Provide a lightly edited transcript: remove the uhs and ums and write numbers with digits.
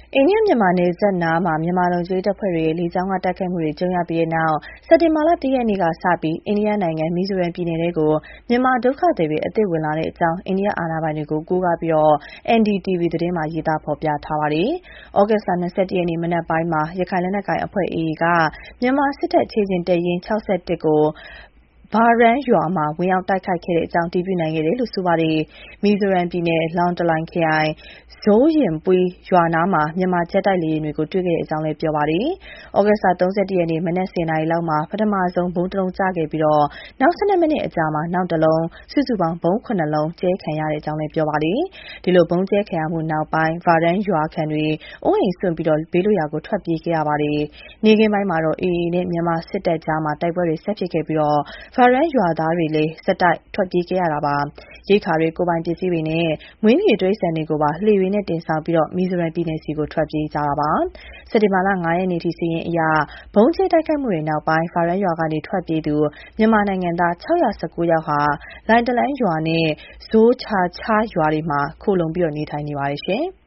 အိန္ဒိယမြန်မာနယ်စပ်နားမှာမြန်မာလုံခြုံရေးတပ်ဖွဲ့တွေရဲ့လေကြောင်းကတိုက်ခိုက်မှုတွေကြုံရပြီးတဲ့နောက်စက်တင်ဘာလ ၁ ရက်နေ့ကစပြီးအိန္ဒိယနိုင်ငံမီဇိုရမ်ပြည်နယ်ထဲကိုမြန်မာဒုက္ခသည်တွေအသစ်ဝင်လာတဲ့အကြောင်းအိန္ဒိယအာဏာပိုင်တွေကိုကိုးကားပြီး NDTV သတင်းမှာရေးသားဖော်ပြထားပါတယ်။ဩဂုတ်လ ၂၁ ရက်နေ့မနက်ပိုင်းမှာရခိုင်လက်နက်ကိုင်အဖွဲ့ AA ကမြန်မာစစ်တပ်ခြေကျင်တပ်ရင်း 61 ကို ဘာရန်းရွာမှာဝင်ရောက်တိုက်ခိုက်ခဲ့တဲ့အကြောင်းအတည်ပြုနိုင်ခဲ့တယ်လို့ဆိုပါတယ်။ မီဇိုရမ်ပြည်နယ် လောင်တလိုင်ခရိုင် ဇိုးယဉ်ပွီးရွာနားမှာမြန်မာဂျက်တိုက်လေယာဉ်တွေကိုတွေ့ခဲ့တဲ့အကြောင်းလည်းပြောပါတယ်။ ဩဂုတ်လ ၃၁ ရက်နေ့မနက် 10 နာရီလောက်မှာပထမဆုံးဗုံးတစ်လုံးကျခဲ့ပြီးနောက် 12 မိနစ်အကြာမှာနောက်တစ်လုံးစုစုပေါင်းဗုံး 7 လုံးကြဲခံရတဲ့အကြောင်းလည်းပြောပါတယ်။ ဒီလိုဗုံးကြဲခံရမှုနောက်ပိုင်းဘာရန်းရွာခံတွေအိုးအိမ်စွန့်ဘေးလွတ်ရာကိုထွက်ပြေးခဲ့ရပါတယ်။ နေ့ခင်းပိုင်းမှာတော့ AA နဲ့မြန်မာစစ်တပ်ကြားတိုက်ပွဲတွေဆက်ဖြစ်ခဲ့ပြီးဘာရန်းရွာသားတွေလည်းဆက်တိုက်ထွက်ပြေးခဲ့ရတာပါ။ ရိက္ခာတွေကိုယ်ပိုင်ပစ္စည်းတွေနဲ့မွေးမြူရေးတိရစ္ဆာန်တွေကိုပါလှေတွေနဲ့တင်ဆောင်ပြီးမီဇိုရမ်ပြည်နယ်ဆီထွက်ပြေးကြတာပါ။ စက်တင်ဘာလ 5 ရက်နေ့ထိစာရင်းအရဗုံးကြဲတိုက်ခိုက်မှုတွေနောက်ပိုင်းဘာရန်းရွာကနေထွက်ပြေးသူမြန်မာနိုင်ငံသား 619 ယောက်ဟာ လိုင်တလန်းရွာနဲ့ဇိုးချာချားရွာတွေမှာခိုလှုံနေထိုင်နေပါတယ်။